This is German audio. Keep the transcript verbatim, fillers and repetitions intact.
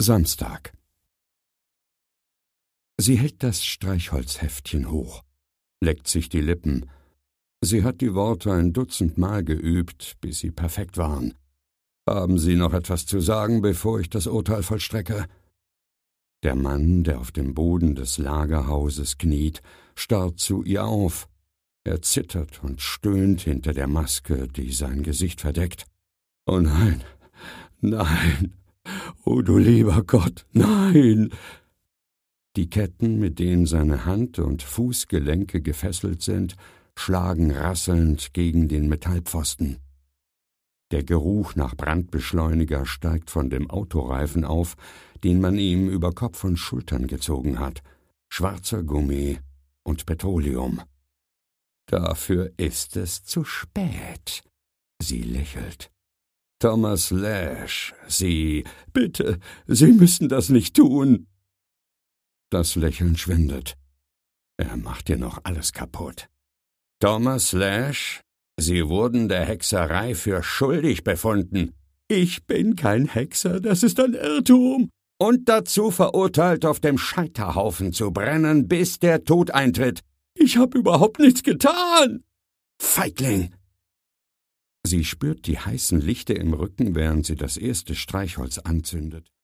Samstag. Sie hält das Streichholzheftchen hoch, leckt sich die Lippen. Sie hat die Worte ein Dutzend Mal geübt, bis sie perfekt waren. »Haben Sie noch etwas zu sagen, bevor ich das Urteil vollstrecke?« Der Mann, der auf dem Boden des Lagerhauses kniet, starrt zu ihr auf. Er zittert und stöhnt hinter der Maske, die sein Gesicht verdeckt. »Oh nein, nein, oh du lieber Gott, nein!« Die Ketten, mit denen seine Hand- und Fußgelenke gefesselt sind, schlagen rasselnd gegen den Metallpfosten. Der Geruch nach Brandbeschleuniger steigt von dem Autoreifen auf, den man ihm über Kopf und Schultern gezogen hat. Schwarzer Gummi und Petroleum. »Dafür ist es zu spät.« Sie lächelt. »Thomas Lash, Sie, bitte, Sie müssen das nicht tun!« Das Lächeln schwindet. Er macht dir noch alles kaputt. »Thomas Lash, Sie wurden der Hexerei für schuldig befunden.« »Ich bin kein Hexer, das ist ein Irrtum.« »Und dazu verurteilt, auf dem Scheiterhaufen zu brennen, bis der Tod eintritt.« »Ich habe überhaupt nichts getan!« »Feigling!« Sie spürt die heißen Lichter im Rücken, während sie das erste Streichholz anzündet.